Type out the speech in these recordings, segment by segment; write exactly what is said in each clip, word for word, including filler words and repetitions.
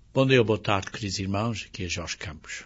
Bom dia, boa tarde, queridos irmãos. Aqui é Jorge Campos.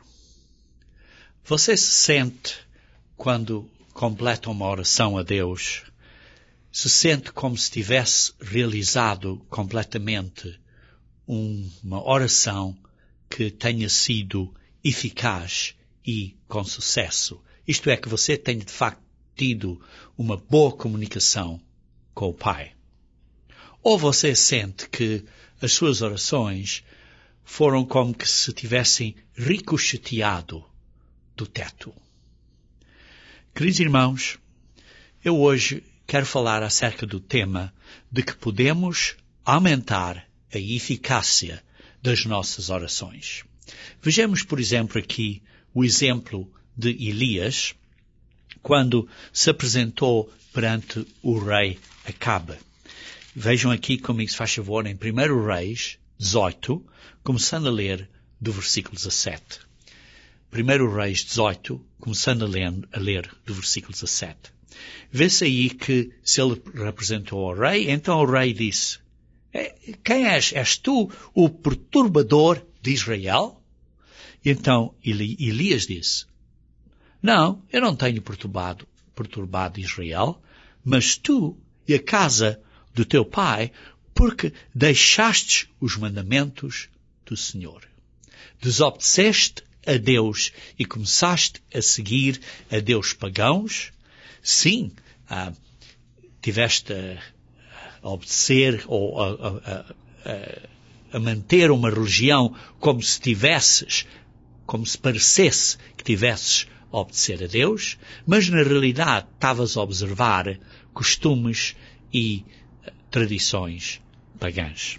Você se sente, quando completa uma oração a Deus, se sente como se tivesse realizado completamente um, uma oração que tenha sido eficaz e com sucesso? Isto é, que você tenha de facto tido uma boa comunicação com o Pai? Ou você sente que as suas orações foram como que se tivessem ricocheteado do teto? Queridos irmãos, eu hoje quero falar acerca do tema de que podemos aumentar a eficácia das nossas orações. Vejamos, por exemplo, aqui o exemplo de Elias, quando se apresentou perante o rei Acabe. Vejam aqui comigo, se faz favor, em primeiro Reis dezoito, começando a ler do versículo dezassete. primeiro Reis dezoito, começando a ler, a ler do versículo dezassete. Vê-se aí que se ele representou ao rei, então o rei disse: quem és? És tu o perturbador de Israel? E então Eli, Elias disse: não, eu não tenho perturbado, perturbado Israel, mas tu e a casa do teu pai, porque deixastes os mandamentos do Senhor. Desobedeceste a Deus e começaste a seguir a Deus pagãos. Sim, ah, tiveste a, a obedecer ou a, a, a, a manter uma religião como se tivesses, como se parecesse que tivesses a obedecer a Deus, mas na realidade estavas a observar costumes e tradições pagãs.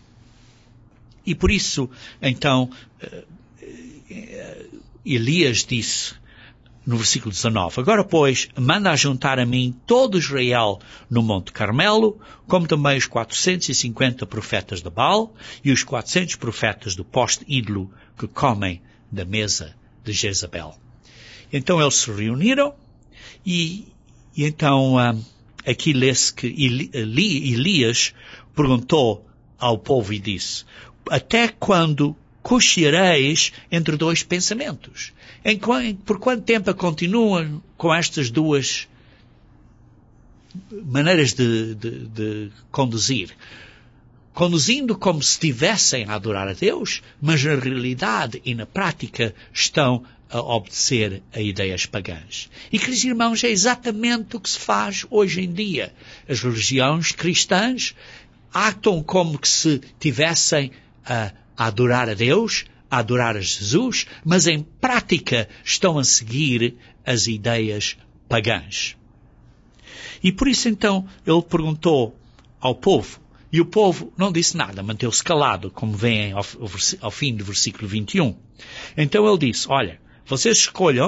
E por isso, então, Elias disse no versículo dezanove: agora, pois, manda ajuntar a mim todo Israel no Monte Carmelo, como também os quatrocentos e cinquenta profetas de Baal e os quatrocentos profetas do poste ídolo que comem da mesa de Jezabel. Então eles se reuniram e, e então um, aqui lê-se que Eli, Eli, Elias perguntou ao povo e disse: até quando cocheareis entre dois pensamentos? Em, por quanto tempo continuam com estas duas maneiras de, de, de conduzir? Conduzindo como se estivessem a adorar a Deus, mas na realidade e na prática estão a obedecer a ideias pagãs. E, queridos irmãos, é exatamente o que se faz hoje em dia. As religiões cristãs atam como que se tivessem a, a adorar a Deus, a adorar a Jesus, mas em prática estão a seguir as ideias pagãs. E por isso então ele perguntou ao povo, e o povo não disse nada, manteve-se calado, como vem ao, ao fim do versículo vinte e um. Então ele disse: olha, vocês escolham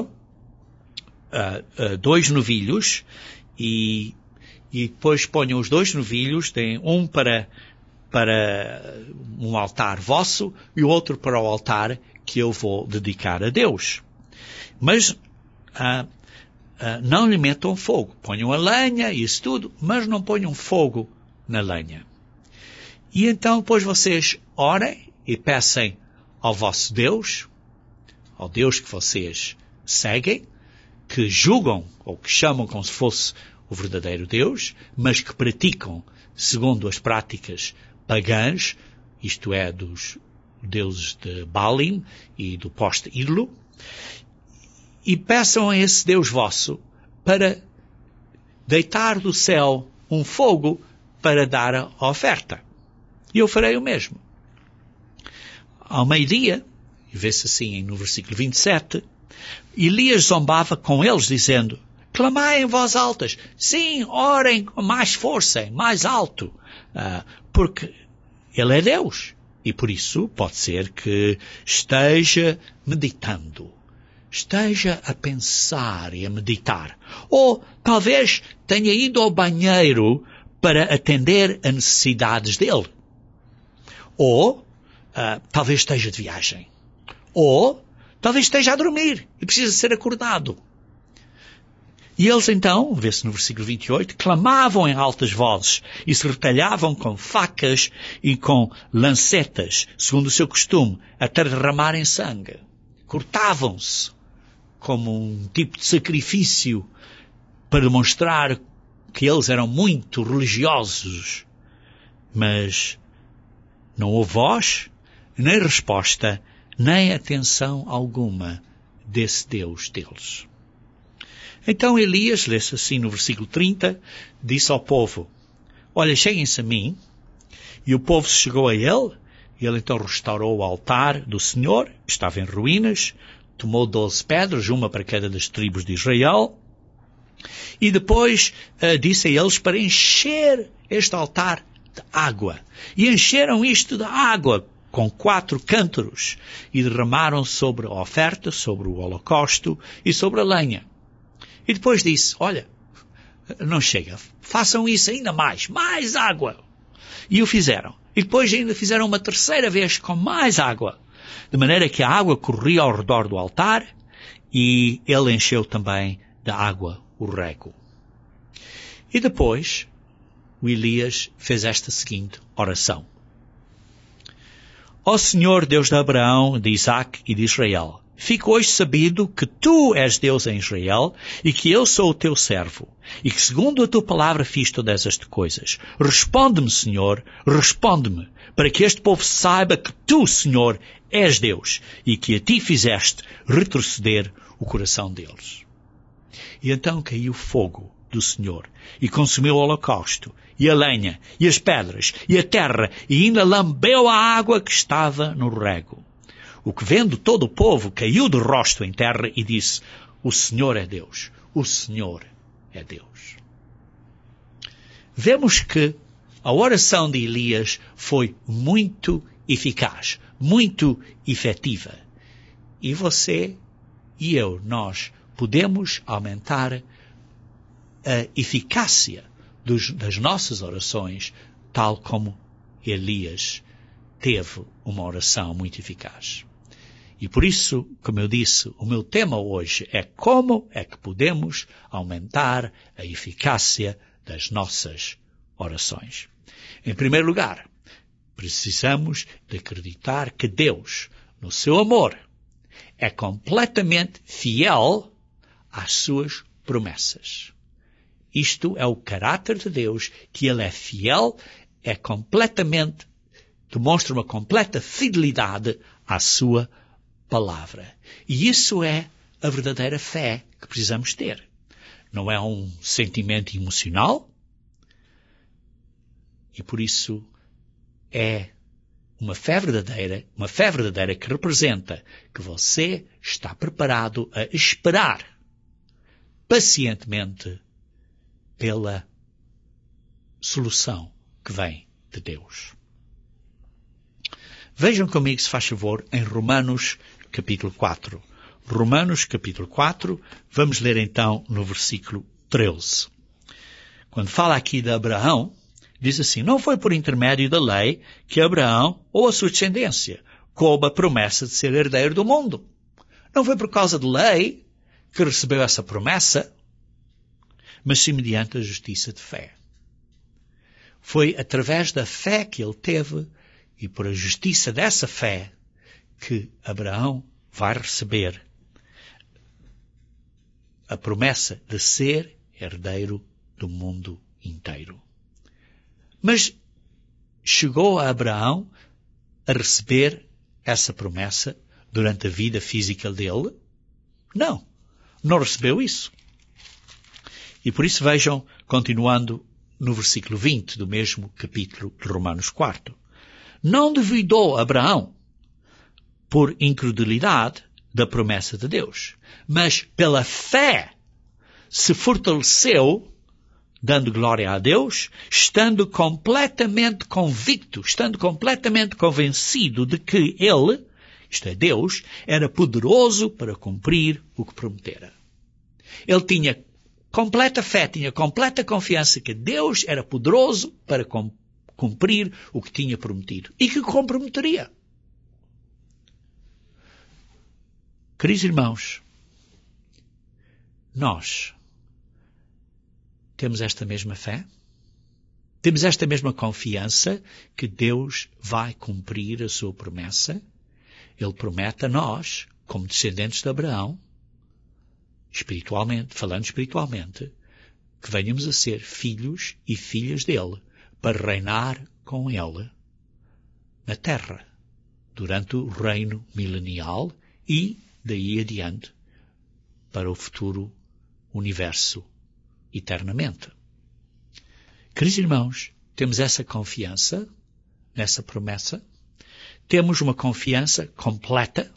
uh, uh, dois novilhos e, e depois ponham os dois novilhos, deem um para, para um altar vosso e o outro para o altar que eu vou dedicar a Deus. Mas uh, uh, não lhe metam fogo. Ponham a lenha e isso tudo, mas não ponham fogo na lenha. E então depois vocês orem e peçam ao vosso Deus, ao Deus que vocês seguem, que julgam ou que chamam como se fosse o verdadeiro Deus, mas que praticam segundo as práticas pagãs, isto é, dos deuses de Baalim e do poste ídolo, e peçam a esse Deus vosso para deitar do céu um fogo para dar a oferta. E eu farei o mesmo. Ao meio-dia, e vê-se assim no versículo vinte e sete, Elias zombava com eles, dizendo: clamai em voz altas, sim, orem com mais força, mais alto, uh, porque Ele é Deus. E por isso pode ser que esteja meditando, esteja a pensar e a meditar. Ou talvez tenha ido ao banheiro para atender a necessidades dele. Ou uh, talvez esteja de viagem. Ou talvez esteja a dormir e precisa ser acordado. E eles então, vê-se no versículo vinte e oito, clamavam em altas vozes e se retalhavam com facas e com lancetas, segundo o seu costume, até derramarem sangue. Cortavam-se como um tipo de sacrifício para demonstrar que eles eram muito religiosos. Mas não houve voz, nem resposta, nem atenção alguma desse Deus deles. Então Elias, lê-se assim no versículo trinta, disse ao povo, olha, cheguem-se a mim. E o povo se chegou a ele, e ele então restaurou o altar do Senhor, que estava em ruínas, tomou doze pedras, uma para cada das tribos de Israel, e depois uh, disse a eles para encher este altar de água. E encheram isto de água com quatro cântaros, e derramaram sobre a oferta, sobre o holocausto e sobre a lenha. E depois disse, olha, não chega, façam isso ainda mais, mais água. E o fizeram. E depois ainda fizeram uma terceira vez com mais água. De maneira que a água corria ao redor do altar e ele encheu também da água o rego. E depois o Elias fez esta seguinte oração. Ó Senhor Deus de Abraão, de Isaque e de Israel, fica hoje sabido que tu és Deus em Israel e que eu sou o teu servo e que segundo a tua palavra fiz todas estas coisas. Responde-me, Senhor, responde-me, para que este povo saiba que tu, Senhor, és Deus e que a ti fizeste retroceder o coração deles. E então caiu fogo do Senhor e consumiu o holocausto e a lenha e as pedras e a terra e ainda lambeu a água que estava no rego. O que vendo todo o povo caiu de rosto em terra e disse, o Senhor é Deus, o Senhor é Deus. Vemos que a oração de Elias foi muito eficaz, muito efetiva. E você e eu, nós podemos aumentar a eficácia dos, das nossas orações, tal como Elias teve uma oração muito eficaz. E por isso, como eu disse, o meu tema hoje é como é que podemos aumentar a eficácia das nossas orações. Em primeiro lugar, precisamos de acreditar que Deus, no seu amor, é completamente fiel às suas promessas. Isto é o caráter de Deus, que Ele é fiel, é completamente, demonstra uma completa fidelidade à sua palavra. E isso é a verdadeira fé que precisamos ter. Não é um sentimento emocional, e por isso é uma fé verdadeira, uma fé verdadeira que representa que você está preparado a esperar pacientemente pela solução que vem de Deus. Vejam comigo, se faz favor, em Romanos capítulo quatro. Romanos capítulo quatro, vamos ler então no versículo treze. Quando fala aqui de Abraão, diz assim, não foi por intermédio da lei que Abraão ou a sua descendência coube a promessa de ser herdeiro do mundo. Não foi por causa de lei que recebeu essa promessa, mas sim mediante a justiça de fé. Foi através da fé que ele teve e por a justiça dessa fé que Abraão vai receber a promessa de ser herdeiro do mundo inteiro. Mas chegou a Abraão a receber essa promessa durante a vida física dele? Não, não recebeu isso. E por isso vejam, continuando no versículo vinte do mesmo capítulo de Romanos quatro. Não duvidou Abraão por incredulidade da promessa de Deus, mas pela fé se fortaleceu, dando glória a Deus, estando completamente convicto, estando completamente convencido de que Ele, isto é Deus, era poderoso para cumprir o que prometera. Ele tinha completa fé, tinha completa confiança que Deus era poderoso para cumprir o que tinha prometido e que comprometeria. Queridos irmãos, nós temos esta mesma fé? Temos esta mesma confiança que Deus vai cumprir a sua promessa? Ele promete a nós, como descendentes de Abraão, espiritualmente, falando espiritualmente, que venhamos a ser filhos e filhas dele, para reinar com ele na terra, durante o reino milenial e, daí adiante, para o futuro universo, eternamente. Queridos irmãos, temos essa confiança nessa promessa? Temos uma confiança completa?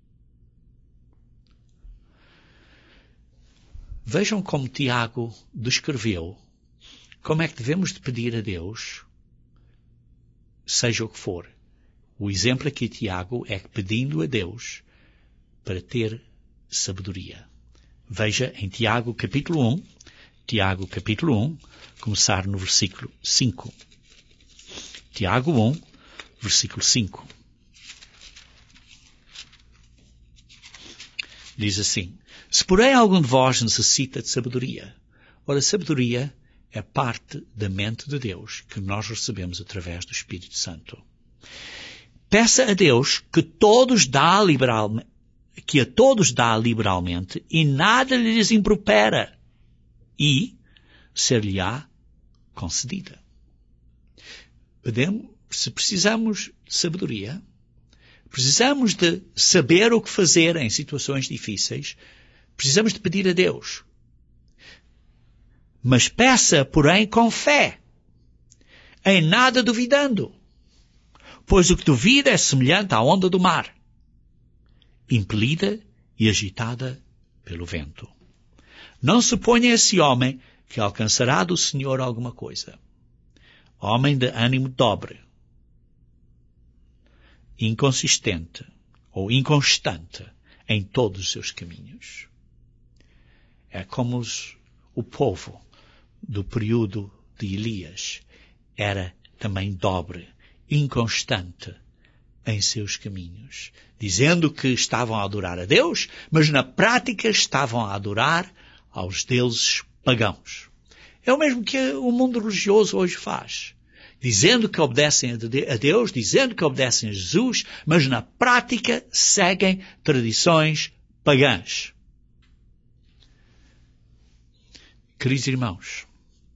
Vejam como Tiago descreveu como é que devemos de pedir a Deus, seja o que for. O exemplo aqui de Tiago é que pedindo a Deus para ter sabedoria. Veja em Tiago capítulo um, Tiago capítulo um, começar no versículo cinco. Tiago um, versículo cinco. Diz assim: se porém algum de vós necessita de sabedoria, ora, sabedoria é parte da mente de Deus que nós recebemos através do Espírito Santo. Peça a Deus que todos dá liberalmente, que a todos dá liberalmente e nada lhes impropera, e ser-lhe-á concedida. Podemos, se precisamos de sabedoria, precisamos de saber o que fazer em situações difíceis, precisamos de pedir a Deus. Mas peça, porém, com fé, em nada duvidando, pois o que duvida é semelhante à onda do mar, impelida e agitada pelo vento. Não suponha esse homem que alcançará do Senhor alguma coisa. Homem de ânimo dobre, inconsistente ou inconstante em todos os seus caminhos. É como os, o povo do período de Elias era também dobre, inconstante em seus caminhos, dizendo que estavam a adorar a Deus, mas na prática estavam a adorar aos deuses pagãos. É o mesmo que o mundo religioso hoje faz, dizendo que obedecem a Deus, dizendo que obedecem a Jesus, mas na prática seguem tradições pagãs. Queridos irmãos,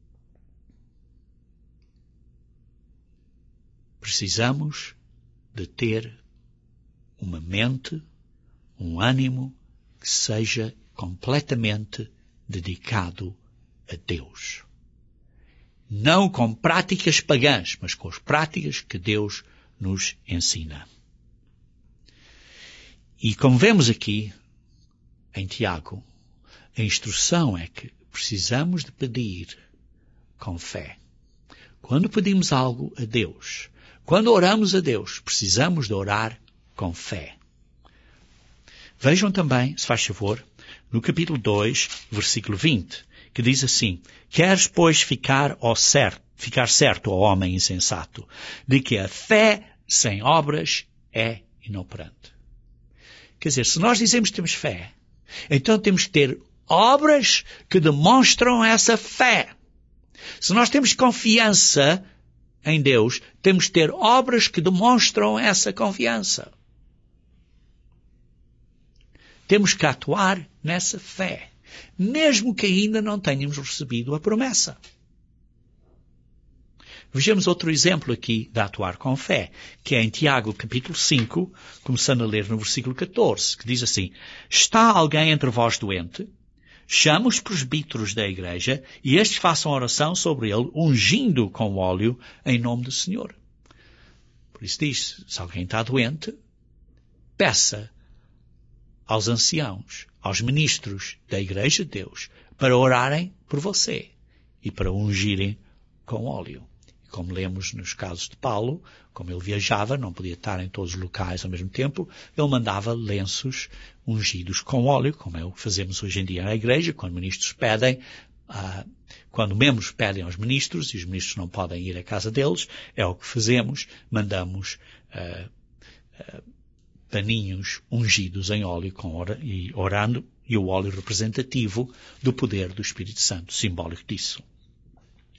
precisamos de ter uma mente, um ânimo que seja completamente dedicado a Deus. Não com práticas pagãs, mas com as práticas que Deus nos ensina. E como vemos aqui em Tiago, a instrução é que precisamos de pedir com fé. Quando pedimos algo a Deus, quando oramos a Deus, precisamos de orar com fé. Vejam também, se faz favor, no capítulo dois, versículo vinte, que diz assim: queres, pois, ficar, ao certo, ficar certo, ó homem insensato, de que a fé sem obras é inoperante. Quer dizer, se nós dizemos que temos fé, então temos que ter obras que demonstram essa fé. Se nós temos confiança em Deus, temos que ter obras que demonstram essa confiança. Temos que atuar nessa fé, mesmo que ainda não tenhamos recebido a promessa. Vejamos outro exemplo aqui de atuar com fé, que é em Tiago capítulo cinco, começando a ler no versículo catorze, que diz assim: está alguém entre vós doente? Chama os presbíteros da igreja e estes façam oração sobre ele, ungindo com óleo em nome do Senhor. Por isso diz, se alguém está doente, peça aos anciãos, aos ministros da igreja de Deus, para orarem por você e para ungirem com óleo. E como lemos nos casos de Paulo, como ele viajava, não podia estar em todos os locais ao mesmo tempo, ele mandava lenços ungidos com óleo, como é o que fazemos hoje em dia na igreja, quando ministros pedem, ah, quando membros pedem aos ministros, e os ministros não podem ir à casa deles, é o que fazemos, mandamos ah, ah, paninhos ungidos em óleo com ora, e orando, e o óleo representativo do poder do Espírito Santo, simbólico disso.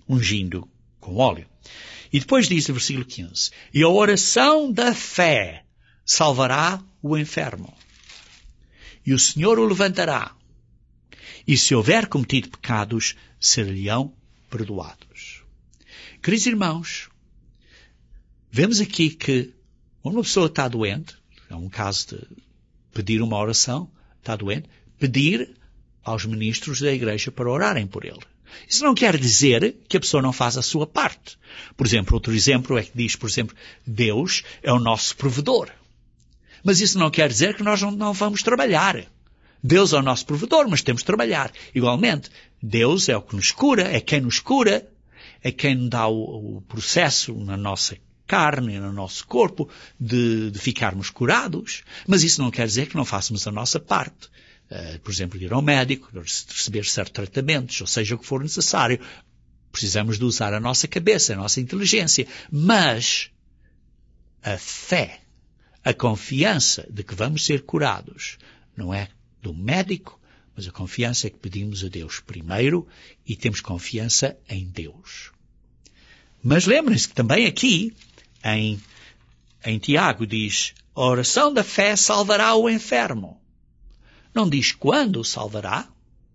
ungindo com óleo. E depois diz no versículo quinze, e a oração da fé salvará o enfermo, e o Senhor o levantará, e se houver cometido pecados, ser-lhe-ão perdoados. Queridos irmãos, vemos aqui que uma pessoa está doente, é um caso de pedir uma oração, está doente, pedir aos ministros da igreja para orarem por ele. Isso não quer dizer que a pessoa não faz a sua parte. Por exemplo, outro exemplo é que diz, por exemplo, Deus é o nosso provedor. Mas isso não quer dizer que nós não, não vamos trabalhar. Deus é o nosso provedor, mas temos de trabalhar. Igualmente, Deus é o que nos cura, é quem nos cura, é quem nos dá o, o processo na nossa carne, no nosso corpo, de, de ficarmos curados. Mas isso não quer dizer que não façamos a nossa parte. Uh, por exemplo, de ir ao médico, de receber certos tratamentos, ou seja, o que for necessário. Precisamos de usar a nossa cabeça, a nossa inteligência. Mas a fé, a confiança de que vamos ser curados, não é do médico, mas a confiança é que pedimos a Deus primeiro e temos confiança em Deus. Mas lembrem-se que também aqui, em, em Tiago, diz, a oração da fé salvará o enfermo. Não diz quando o salvará.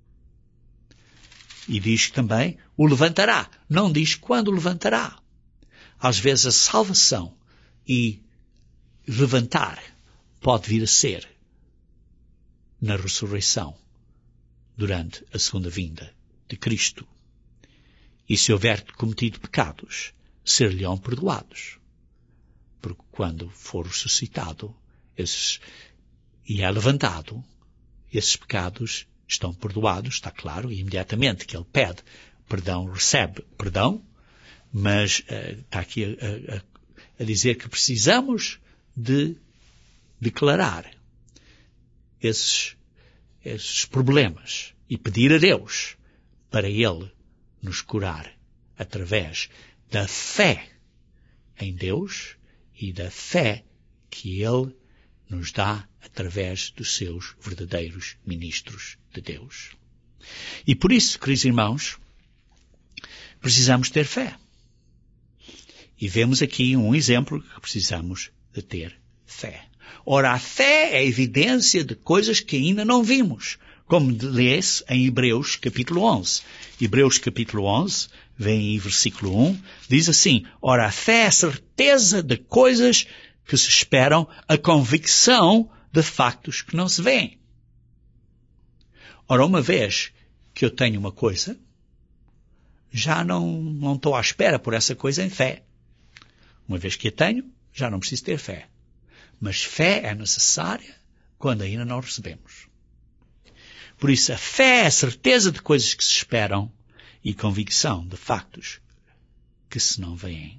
E diz também, o levantará. Não diz quando o levantará. Às vezes a salvação e levantar pode vir a ser na ressurreição durante a segunda vinda de Cristo. E se houver cometido pecados, ser-lhe-ão perdoados. Porque quando for ressuscitado esses, e é levantado, esses pecados estão perdoados, está claro, e imediatamente que ele pede perdão, recebe perdão, mas uh, está aqui a, a, a dizer que precisamos de declarar esses, esses problemas e pedir a Deus para Ele nos curar através da fé em Deus e da fé que Ele nos dá através dos seus verdadeiros ministros de Deus. E por isso, queridos irmãos, precisamos ter fé. E vemos aqui um exemplo que precisamos de ter fé. Ora, a fé é a evidência de coisas que ainda não vimos, como lê-se em Hebreus capítulo onze. Hebreus capítulo onze, vem em versículo um, diz assim, ora, a fé é a certeza de coisas que se esperam, a convicção de factos que não se veem. Ora, uma vez que eu tenho uma coisa, já não, não estou à espera por essa coisa em fé. Uma vez que a tenho, já não preciso ter fé. Mas fé é necessária quando ainda não recebemos. Por isso, a fé é a certeza de coisas que se esperam e convicção de factos que se não veem.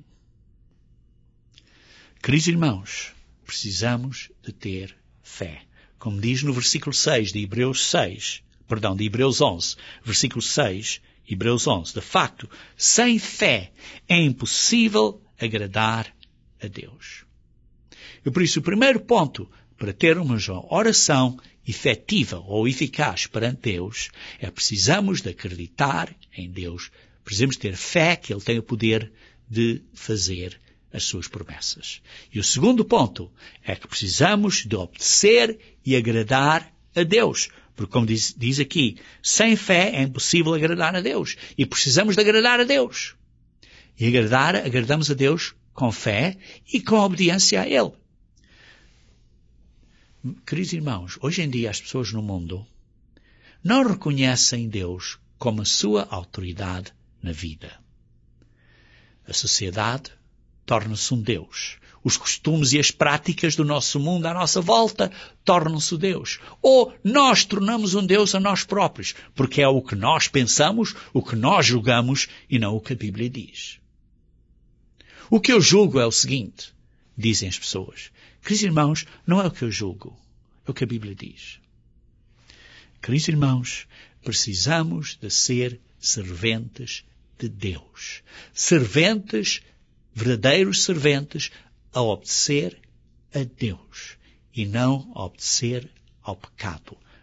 Queridos irmãos, precisamos de ter fé. Como diz no versículo seis de Hebreus seis, perdão, de Hebreus onze, versículo seis, Hebreus onze, de facto, sem fé é impossível agradar a Deus. E por isso o primeiro ponto para ter uma oração efetiva ou eficaz perante Deus é precisamos de acreditar em Deus, precisamos ter fé que Ele tem o poder de fazer as suas promessas. E o segundo ponto é que precisamos de obedecer e agradar a Deus. Porque como diz, diz aqui, sem fé é impossível agradar a Deus. E precisamos de agradar a Deus. E agradar, agradamos a Deus com fé e com obediência a Ele. Queridos irmãos, hoje em dia as pessoas no mundo não reconhecem Deus como a sua autoridade na vida. A sociedade torna-se um Deus. Os costumes e as práticas do nosso mundo à nossa volta tornam-se o Deus. Ou nós tornamos um Deus a nós próprios, porque é o que nós pensamos, o que nós julgamos e não o que a Bíblia diz. O que eu julgo é o seguinte, dizem as pessoas. Queridos irmãos, não é o que eu julgo, é o que a Bíblia diz. Queridos irmãos, precisamos de ser serventes de Deus. Serventes, verdadeiros serventes, a obedecer a Deus e não a obedecer ao pecado.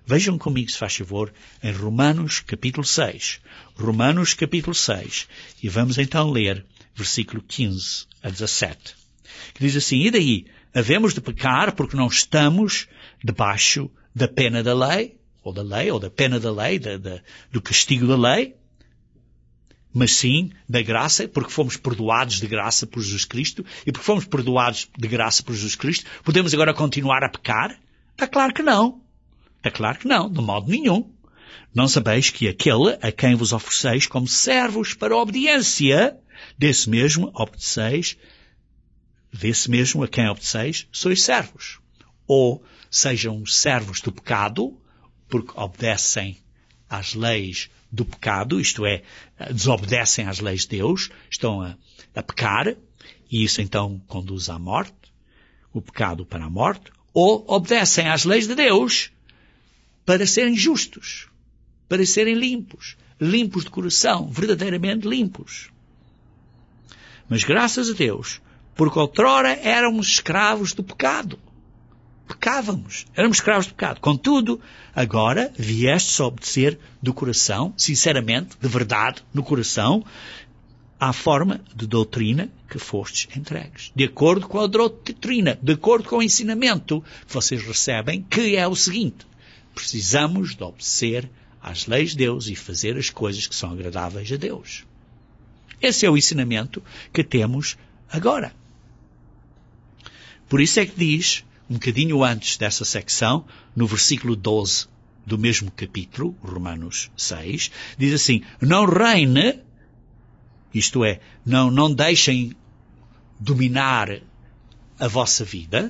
Vejam comigo, se faz favor, em Romanos capítulo seis. Romanos capítulo seis. E vamos então ler versículo quinze a dezassete. Que diz assim: E daí? Havemos de pecar porque não estamos debaixo da pena da lei, ou da lei, ou da pena da lei, da, da, do castigo da lei, mas sim da graça, porque fomos perdoados de graça por Jesus Cristo, e porque fomos perdoados de graça por Jesus Cristo, podemos agora continuar a pecar? Está claro que não. Está claro que não, de modo nenhum. Não sabeis que aquele a quem vos ofereceis como servos para a obediência, desse mesmo obedeceis, desse mesmo a quem obedeceis, sois servos. Ou sejam servos do pecado, porque obedecem às leis do pecado, isto é, desobedecem às leis de Deus, estão a, a pecar, e isso então conduz à morte, o pecado para a morte, ou obedecem às leis de Deus para serem justos, para serem limpos, limpos de coração, verdadeiramente limpos. Mas graças a Deus, porque outrora éramos escravos do pecado. Pecávamos. Éramos escravos do pecado. Contudo, agora viestes a obedecer do coração, sinceramente, de verdade, no coração, à forma de doutrina que fostes entregues. De acordo com a doutrina, de acordo com o ensinamento que vocês recebem, que é o seguinte: precisamos de obedecer às leis de Deus e fazer as coisas que são agradáveis a Deus. Esse é o ensinamento que temos agora. Por isso é que diz, um bocadinho antes dessa secção, no versículo doze do mesmo capítulo, Romanos seis, diz assim: não reine, isto é, não, não deixem dominar a vossa vida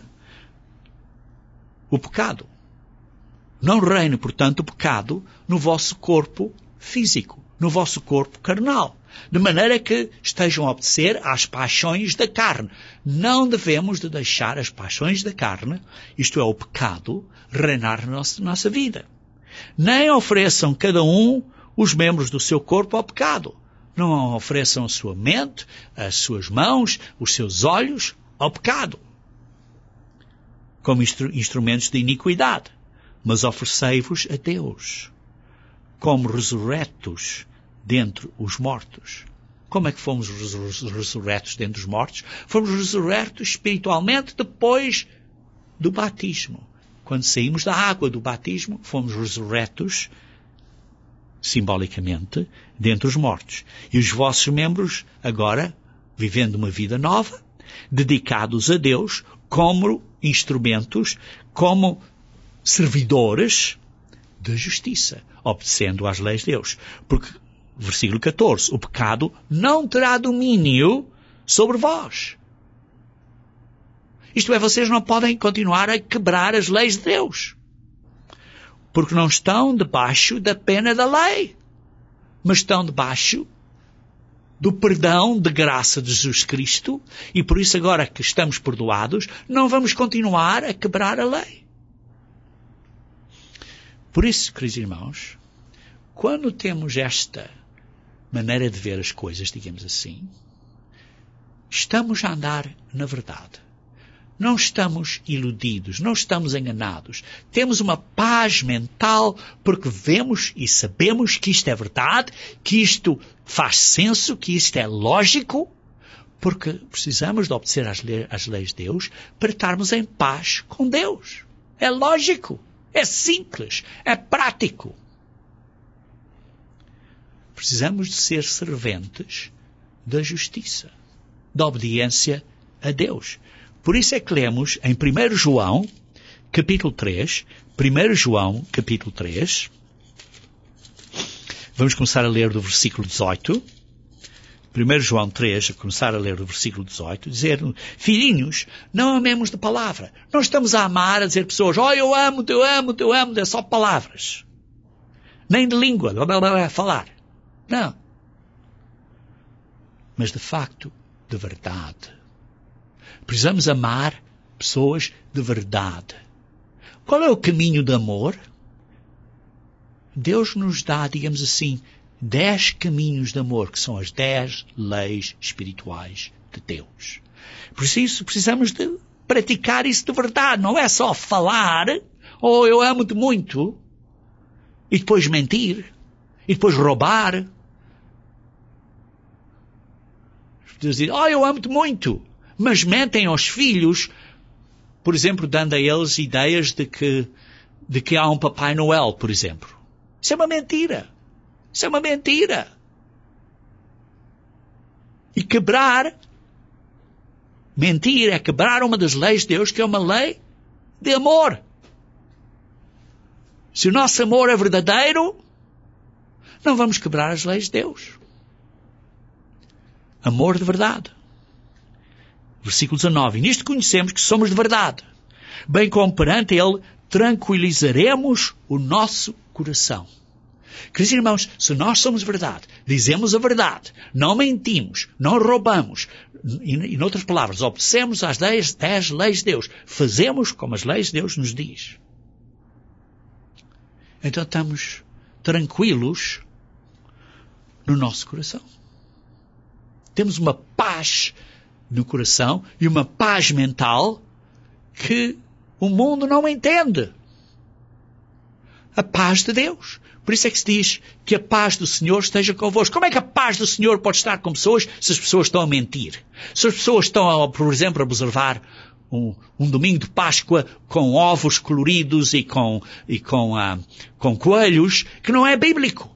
o pecado. Não reine, portanto, o pecado no vosso corpo físico, no vosso corpo carnal, de maneira que estejam a obedecer às paixões da carne. Não devemos de deixar as paixões da carne, isto é, o pecado, reinar na nossa, nossa vida. Nem ofereçam cada um os membros do seu corpo ao pecado. Não ofereçam a sua mente, as suas mãos, os seus olhos ao pecado, como instru- instrumentos de iniquidade. Mas oferecei-vos a Deus, como ressurretos dentre os mortos. Como é que fomos ressurretos dentre os mortos? Fomos ressurretos espiritualmente depois do batismo. Quando saímos da água do batismo, fomos ressurretos simbolicamente dentre os mortos. E os vossos membros, agora, vivendo uma vida nova, dedicados a Deus, como instrumentos, como servidores da justiça, obedecendo às leis de Deus. Porque, versículo catorze, o pecado não terá domínio sobre vós. Isto é, vocês não podem continuar a quebrar as leis de Deus, porque não estão debaixo da pena da lei, mas estão debaixo do perdão de graça de Jesus Cristo, e por isso agora que estamos perdoados, não vamos continuar a quebrar a lei. Por isso, queridos irmãos, quando temos esta maneira de ver as coisas, digamos assim, estamos a andar na verdade. Não estamos iludidos, não estamos enganados. Temos uma paz mental porque vemos e sabemos que isto é verdade, que isto faz senso, que isto é lógico, porque precisamos de obedecer às, le- às leis de Deus para estarmos em paz com Deus. É lógico. É simples, é prático. Precisamos de ser serventes da justiça, da obediência a Deus. Por isso é que lemos em primeiro João, capítulo três, primeiro João, capítulo três, vamos começar a ler do versículo dezoito, primeiro João três, a começar a ler do versículo dezoito, dizer: filhinhos, não amemos de palavra. Não estamos a amar, a dizer pessoas, oh, eu amo-te, eu amo-te, eu amo-te, é só palavras. Nem de língua, blá, blá, blá, falar. Não. Mas de facto, de verdade. Precisamos amar pessoas de verdade. Qual é o caminho de amor? Deus nos dá, digamos assim, dez caminhos de amor, que são as dez leis espirituais de Deus. Por isso precisamos de praticar isso de verdade. Não é só falar, oh, eu amo-te muito. e depois mentir, e depois roubar. Deus diz, oh, eu amo-te muito, mas mentem aos filhos, por exemplo, dando a eles ideias de que, de que há um Papai Noel, por exemplo. Isso é uma mentira. Isso é uma mentira. E quebrar, mentir é quebrar uma das leis de Deus, que é uma lei de amor. Se o nosso amor é verdadeiro, não vamos quebrar as leis de Deus. Amor de verdade. Versículo dezanove. E nisto conhecemos que somos de verdade, bem como perante Ele tranquilizaremos o nosso coração. Queridos irmãos, se nós somos verdade, dizemos a verdade, não mentimos, não roubamos, e, em outras palavras, obedecemos às dez, dez leis de Deus, fazemos como as leis de Deus nos diz, então estamos tranquilos no nosso coração. Temos uma paz no coração e uma paz mental que o mundo não entende. A paz de Deus. Por isso é que se diz que a paz do Senhor esteja convosco. Como é que a paz do Senhor pode estar com pessoas se as pessoas estão a mentir? Se as pessoas estão, a, por exemplo, a observar um, um domingo de Páscoa com ovos coloridos e com, e com, ah, com coelhos, que não é bíblico.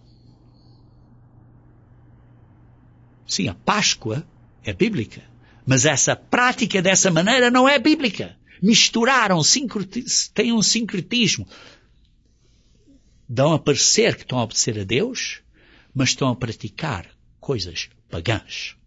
Sim, a Páscoa é bíblica, mas essa prática dessa maneira não é bíblica. Misturaram, têm um sincretismo. Dão a parecer que estão a obedecer a Deus, mas estão a praticar coisas pagãs.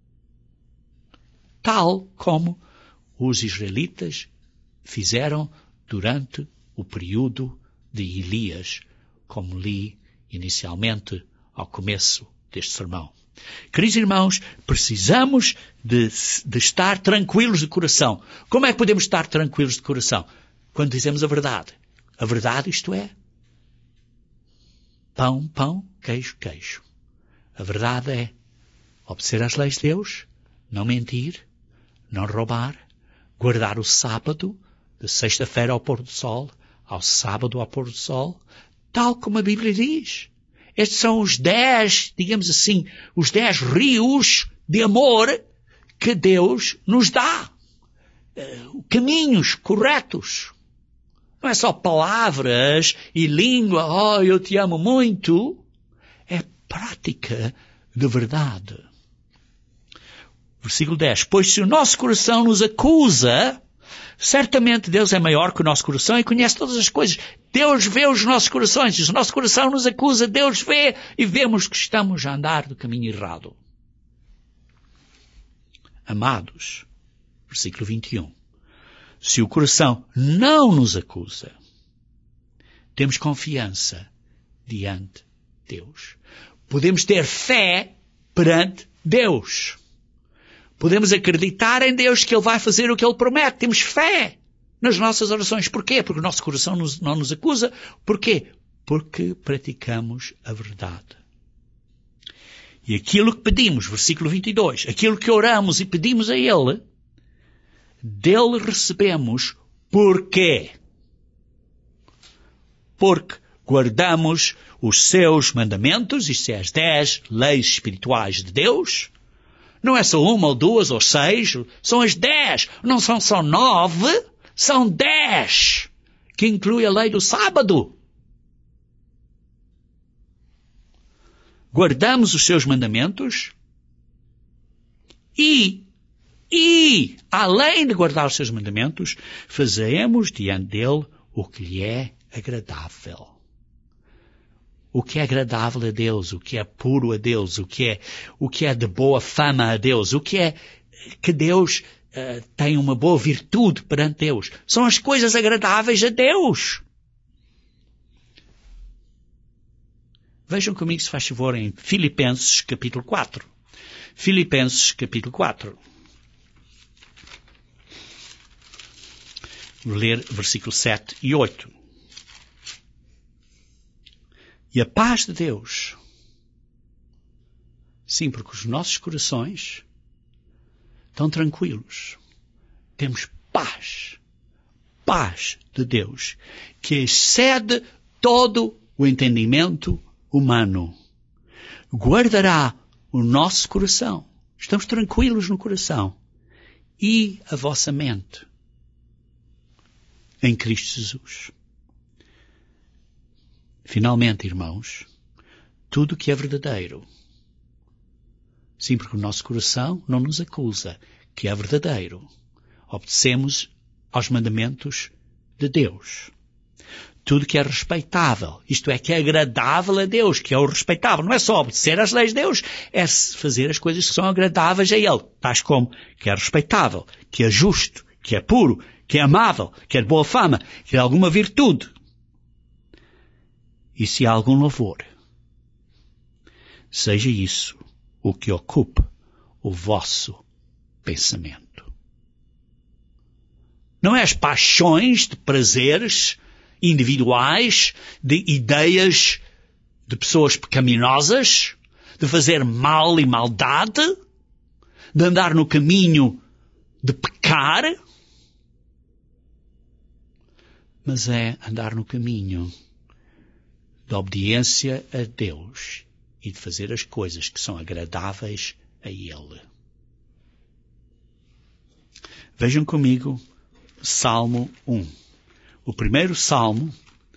Tal como os israelitas fizeram durante o período de Elias, como li inicialmente ao começo deste sermão. Queridos irmãos, precisamos de, de estar tranquilos de coração. Como é que podemos estar tranquilos de coração? Quando dizemos a verdade. A verdade, isto é, pão, pão, queijo, queijo. A verdade é obedecer às leis de Deus, não mentir, não roubar, guardar o sábado, de sexta-feira ao pôr do sol, ao sábado ao pôr do sol, tal como a Bíblia diz. Estes são os dez, digamos assim, os dez rios de amor que Deus nos dá. Uh, caminhos corretos. Não é só palavras e língua, oh, eu te amo muito. É prática de verdade. Versículo dez. Pois se o nosso coração nos acusa, certamente Deus é maior que o nosso coração e conhece todas as coisas. Deus vê os nossos corações. Se o nosso coração nos acusa, Deus vê e vemos que estamos a andar do caminho errado. Amados, versículo vinte e um. Se o coração não nos acusa, temos confiança diante de Deus. Podemos ter fé perante Deus. Podemos acreditar em Deus que Ele vai fazer o que Ele promete. Temos fé nas nossas orações. Porquê? Porque o nosso coração nos, não nos acusa. Porquê? Porque praticamos a verdade. E aquilo que pedimos, versículo vinte e dois, aquilo que oramos e pedimos a Ele, dele recebemos. Porquê? Porque guardamos os seus mandamentos, isto é, as dez leis espirituais de Deus. Não é só uma ou duas ou seis, são as dez. Não são só nove, são dez, que inclui a lei do sábado. Guardamos os seus mandamentos e, e, além de guardar os seus mandamentos, fazemos diante dele o que lhe é agradável. O que é agradável a Deus, o que é puro a Deus, o que é, o que é de boa fama a Deus, o que é que Deus uh, tem uma boa virtude perante Deus. São as coisas agradáveis a Deus. Vejam comigo, se faz favor, em Filipenses capítulo quatro. Filipenses capítulo quatro. Vou ler versículos sete e oito. E a paz de Deus, sim, porque os nossos corações estão tranquilos. Temos paz, paz de Deus, que excede todo o entendimento humano. Guardará o nosso coração. Estamos tranquilos no coração. E a vossa mente em Cristo Jesus. Finalmente, irmãos, tudo que é verdadeiro, sim, porque o nosso coração não nos acusa, que é verdadeiro. Obedecemos aos mandamentos de Deus. Tudo que é respeitável, isto é, que é agradável a Deus, que é o respeitável. Não é só obedecer às leis de Deus, é fazer as coisas que são agradáveis a Ele. Tais como que é respeitável, que é justo, que é puro, que é amável, que é de boa fama, que é alguma virtude. E se há algum louvor, seja isso o que ocupe o vosso pensamento. Não é as paixões de prazeres individuais, de ideias de pessoas pecaminosas, de fazer mal e maldade, de andar no caminho de pecar, mas é andar no caminho da obediência a Deus e de fazer as coisas que são agradáveis a Ele. Vejam comigo Salmo um. O primeiro salmo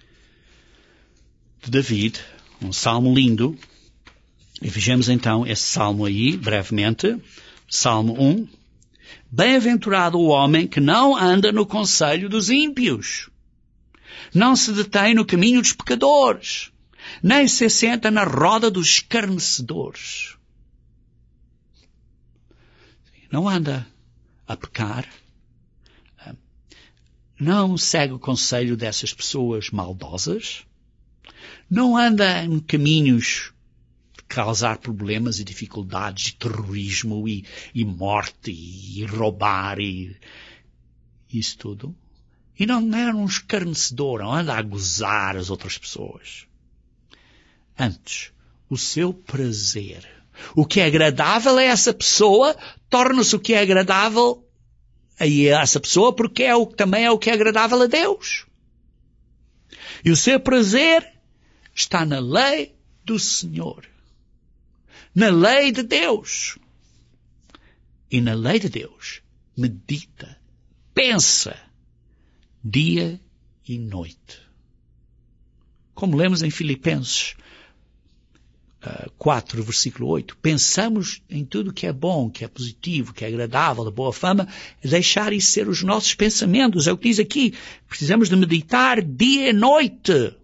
de David, um salmo lindo. E vejamos então esse salmo aí, brevemente. Salmo um. Bem-aventurado o homem que não anda no conselho dos ímpios, não se detém no caminho dos pecadores, nem se assenta na roda dos escarnecedores. Não anda a pecar, não segue o conselho dessas pessoas maldosas, não anda em caminhos de causar problemas e dificuldades, e terrorismo e, e morte e, e roubar e isso tudo. E não é um escarnecedor, não anda a gozar as outras pessoas. Antes, o seu prazer, o que é agradável a essa pessoa, torna-se o que é agradável a essa pessoa, porque é o, também é o que é agradável a Deus. E o seu prazer está na lei do Senhor, na lei de Deus. E na lei de Deus medita, pensa, dia e noite. Como lemos em Filipenses uh, quatro, versículo oito, pensamos em tudo que é bom, que é positivo, que é agradável, de boa fama, deixar isso ser os nossos pensamentos. É o que diz aqui. Precisamos de meditar dia e noite.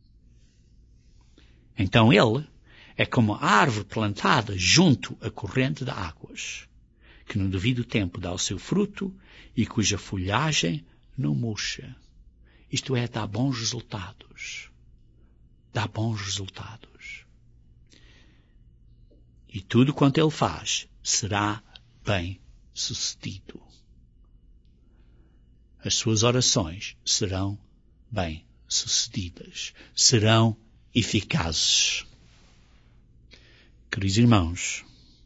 Então ele é como a árvore plantada junto à corrente de águas, que no devido tempo dá o seu fruto e cuja folhagem não murcha. Isto é, dá bons resultados. Dá bons resultados. E tudo quanto ele faz será bem sucedido. As suas orações serão bem sucedidas. Serão eficazes. Queridos irmãos,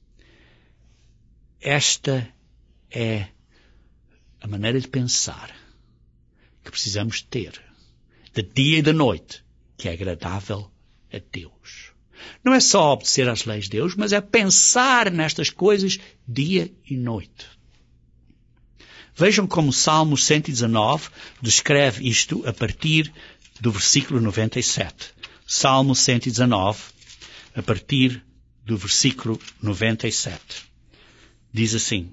esta é a maneira de pensar que precisamos ter, de dia e de noite, que é agradável a Deus. Não é só obedecer às leis de Deus, mas é pensar nestas coisas dia e noite. Vejam como o Salmo cento e dezanove descreve isto a partir do versículo noventa e sete. Salmo cento e dezanove, a partir do versículo noventa e sete. Diz assim: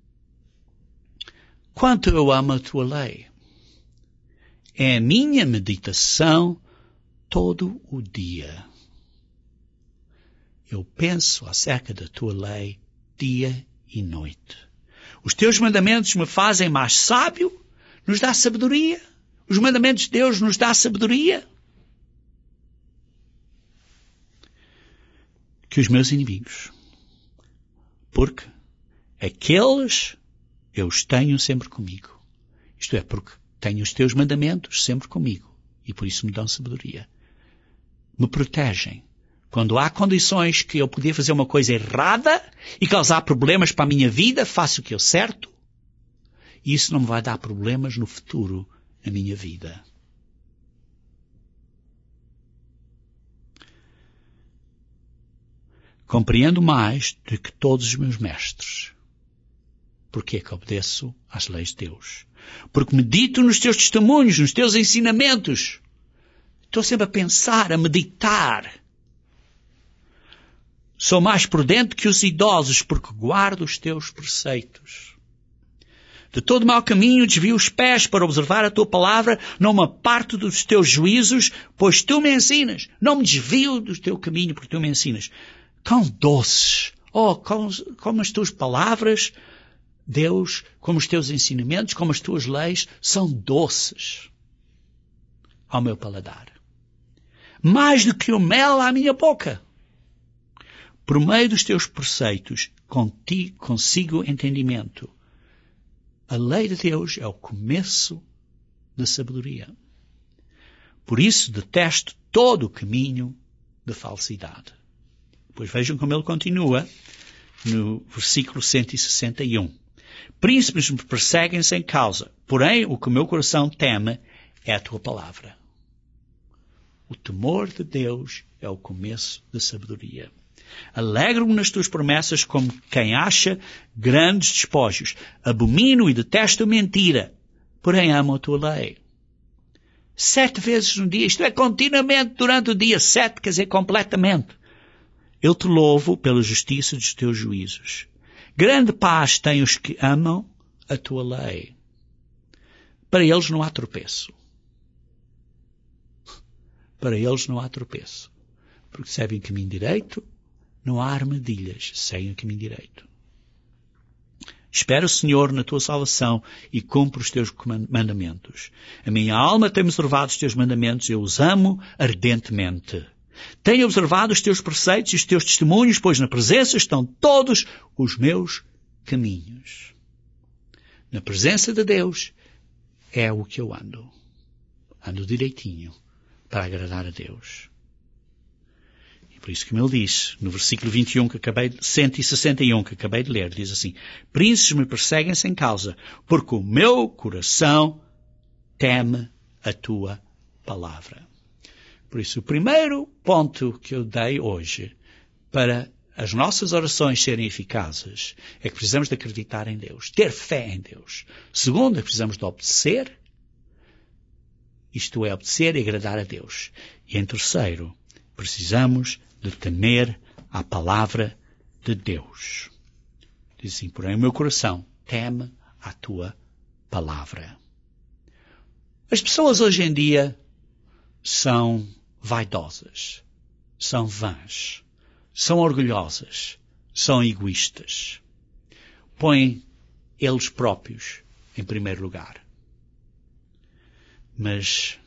Quanto eu amo a tua lei, é a minha meditação todo o dia. Eu penso acerca da tua lei dia e noite. Os teus mandamentos me fazem mais sábio, nos dá sabedoria. Os mandamentos de Deus nos dá sabedoria. Que os meus inimigos, porque aqueles eu os tenho sempre comigo. Isto é, porque tenho os teus mandamentos sempre comigo e por isso me dão sabedoria. Me protegem. Quando há condições que eu podia fazer uma coisa errada e causar problemas para a minha vida, faço o que é certo. E isso não me vai dar problemas no futuro na minha vida. Compreendo mais do que todos os meus mestres. Porquê que obedeço às leis de Deus? Porque medito nos teus testemunhos, nos teus ensinamentos. Estou sempre a pensar, a meditar. Sou mais prudente que os idosos, porque guardo os teus preceitos. De todo mau caminho desvio os pés para observar a tua palavra, não me aparto dos teus juízos, pois tu me ensinas. Não me desvio do teu caminho, porque tu me ensinas. Quão doces, oh, como, como as tuas palavras, Deus, como os teus ensinamentos, como as tuas leis, são doces ao meu paladar. Mais do que o mel à minha boca. Por meio dos teus preceitos, contigo consigo entendimento. A lei de Deus é o começo da sabedoria. Por isso detesto todo o caminho de falsidade. Pois vejam como ele continua no versículo cento e sessenta e um. Príncipes me perseguem sem causa, porém o que o meu coração teme é a tua palavra. O temor de Deus é o começo da sabedoria. Alegro-me nas tuas promessas como quem acha grandes despojos. Abomino e detesto a mentira, porém amo a tua lei. Sete vezes no dia, isto é continuamente durante o dia, sete, quer dizer completamente. Eu te louvo pela justiça dos teus juízos. Grande paz têm os que amam a tua lei. Para eles não há tropeço. Para eles não há tropeço. Porque seguem o caminho direito, não há armadilhas, seguem o caminho direito. Espera o Senhor na tua salvação e cumpre os teus mandamentos. A minha alma tem observado os teus mandamentos, eu os amo ardentemente. Tenho observado os teus preceitos e os teus testemunhos, pois na presença estão todos os meus caminhos. Na presença de Deus é o que eu ando. Ando direitinho para agradar a Deus. Por isso que ele diz, no versículo vinte e um, que acabei de, cento e sessenta e um, que acabei de ler, diz assim, príncipes me perseguem sem causa, porque o meu coração teme a tua palavra. Por isso, o primeiro ponto que eu dei hoje para as nossas orações serem eficazes é que precisamos de acreditar em Deus, ter fé em Deus. Segundo, é que precisamos de obedecer, isto é, obedecer e agradar a Deus. E em terceiro, precisamos de temer a palavra de Deus. Diz assim, porém o meu coração teme a tua palavra. As pessoas hoje em dia são vaidosas, são vãs, são orgulhosas, são egoístas. Põem eles próprios em primeiro lugar. Mas,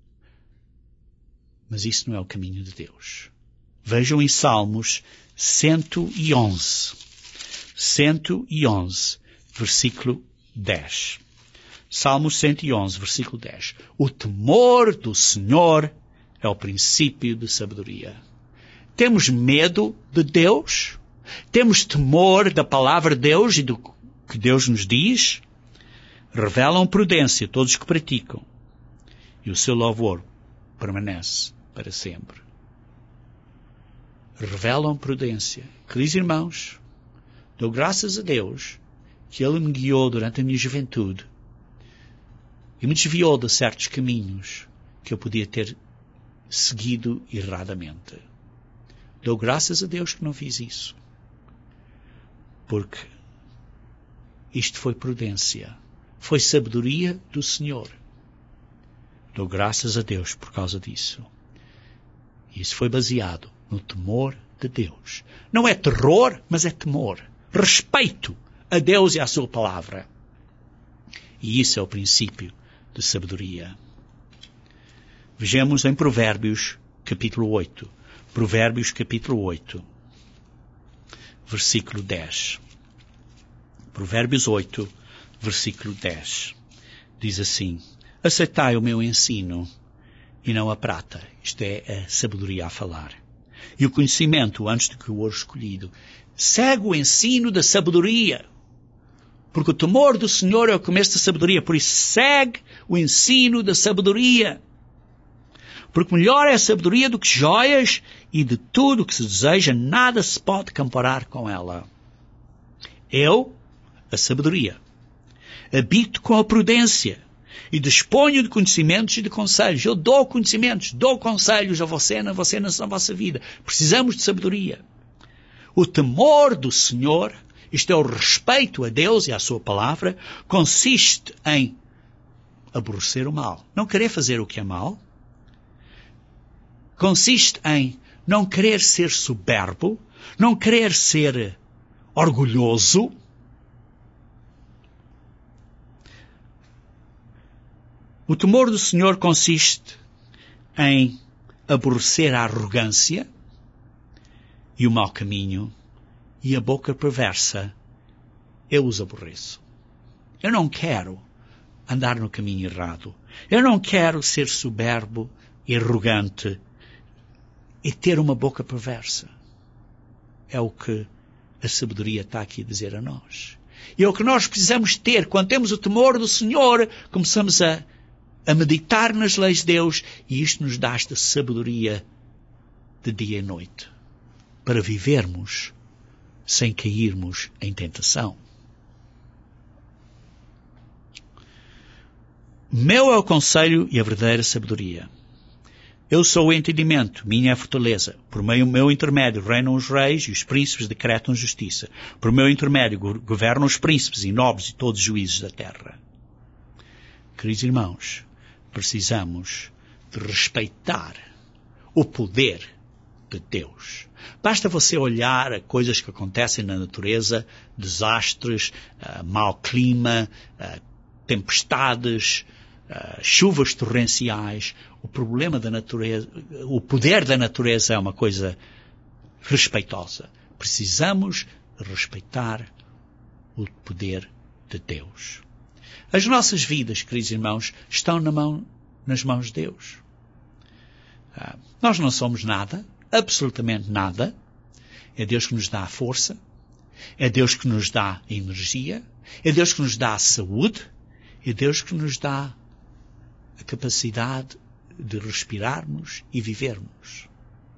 mas isso não é o caminho de Deus. Vejam em Salmos cento e onze. cento e onze, versículo dez. Salmos cento e onze, versículo dez. O temor do Senhor é o princípio de sabedoria. Temos medo de Deus? Temos temor da palavra de Deus e do que Deus nos diz? Revelam prudência todos os que praticam. E o seu louvor permanece para sempre. Revelam prudência. Queridos irmãos, dou graças a Deus que Ele me guiou durante a minha juventude e me desviou de certos caminhos que eu podia ter seguido erradamente. Dou graças a Deus que não fiz isso. Porque isto foi prudência. Foi sabedoria do Senhor. Dou graças a Deus por causa disso. Isso foi baseado no temor de Deus. Não é terror, mas é temor. Respeito a Deus e à sua palavra. E isso é o princípio de sabedoria. Vejamos em Provérbios, capítulo oito. Provérbios, capítulo oito, versículo dez. Provérbios oito, versículo dez. Diz assim, aceitai o meu ensino e não a prata. Isto é a sabedoria a falar. E o conhecimento antes do que o ouro escolhido. Segue o ensino da sabedoria. Porque o temor do Senhor é o começo da sabedoria. Por isso segue o ensino da sabedoria. Porque melhor é a sabedoria do que joias, e de tudo o que se deseja, nada se pode comparar com ela. Eu, a sabedoria, habito com a prudência, e disponho de conhecimentos e de conselhos. Eu dou conhecimentos, dou conselhos a você, na você, na vossa vida. Precisamos de sabedoria. O temor do Senhor, isto é o respeito a Deus e à sua palavra, consiste em aborrecer o mal. Não querer fazer o que é mal. Consiste em não querer ser soberbo, não querer ser orgulhoso. O temor do Senhor consiste em aborrecer a arrogância e o mau caminho e a boca perversa. Eu os aborreço. Eu não quero andar no caminho errado. Eu não quero ser soberbo e arrogante e ter uma boca perversa. É o que a sabedoria está aqui a dizer a nós. E é o que nós precisamos ter. Quando temos o temor do Senhor, começamos a, a meditar nas leis de Deus, e isto nos dá esta sabedoria de dia e noite, para vivermos sem cairmos em tentação. Meu é o conselho e a verdadeira sabedoria. Eu sou o entendimento, minha é a fortaleza. Por meio do meu intermédio reinam os reis e os príncipes decretam justiça. Por meu intermédio governam os príncipes e nobres e todos os juízes da terra. Queridos irmãos, precisamos de respeitar o poder de Deus. Basta você olhar a coisas que acontecem na natureza, desastres, uh, mau clima, uh, tempestades, uh, chuvas torrenciais. O problema da natureza, o poder da natureza é uma coisa respeitosa. Precisamos respeitar o poder de Deus. As nossas vidas, queridos irmãos, estão na mão, nas mãos de Deus. Uh, nós não somos nada, absolutamente nada. É Deus que nos dá a força, é Deus que nos dá a energia, é Deus que nos dá a saúde, é Deus que nos dá a capacidade de respirarmos e vivermos.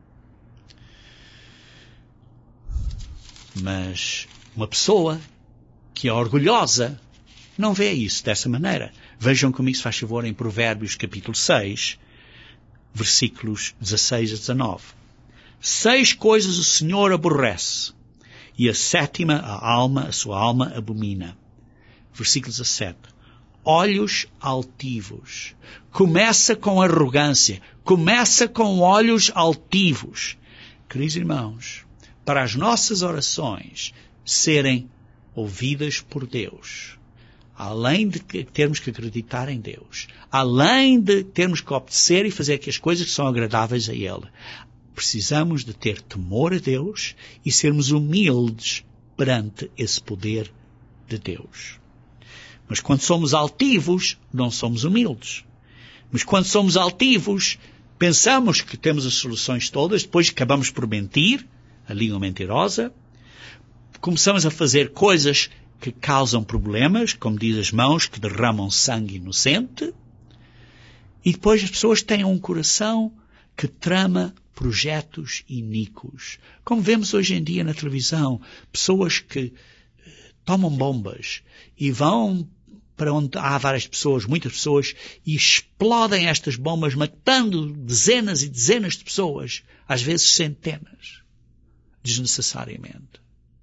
Mas uma pessoa que é orgulhosa não vê isso dessa maneira. Vejam comigo, se faz favor, em Provérbios capítulo seis, versículos dezasseis a dezanove. Seis coisas o Senhor aborrece, e a sétima a alma, a sua alma, abomina. Versículo dezassete. Olhos altivos. Começa com arrogância. Começa com olhos altivos. Queridos irmãos, para as nossas orações serem ouvidas por Deus, além de termos que acreditar em Deus, além de termos que obedecer e fazer que as coisas que são agradáveis a Ele, precisamos de ter temor a Deus e sermos humildes perante esse poder de Deus. Mas quando somos altivos, não somos humildes. Mas quando somos altivos, pensamos que temos as soluções todas, depois acabamos por mentir, a língua mentirosa, começamos a fazer coisas que causam problemas, como diz as mãos, que derramam sangue inocente, e depois as pessoas têm um coração que trama projetos iníquos. Como vemos hoje em dia na televisão, pessoas que tomam bombas e vão para onde há várias pessoas, muitas pessoas, e explodem estas bombas, matando dezenas e dezenas de pessoas, às vezes centenas, desnecessariamente.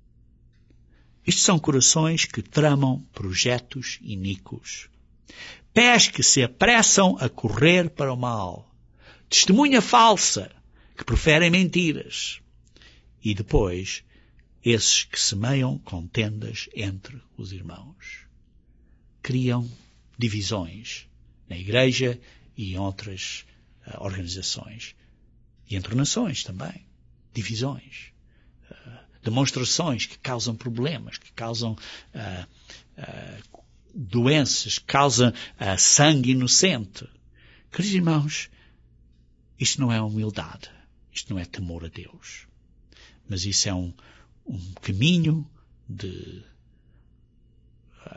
Estes são corações que tramam projetos iníquos. Pés que se apressam a correr para o mal. Testemunha falsa, que preferem mentiras. E depois, esses que semeiam contendas entre os irmãos. Criam divisões na igreja e em outras uh, organizações. E entre nações também. Divisões. Uh, demonstrações que causam problemas, que causam uh, uh, doenças, que causam uh, sangue inocente. Queridos irmãos, isto não é humildade. Isto não é temor a Deus. Mas isso é um, um caminho de,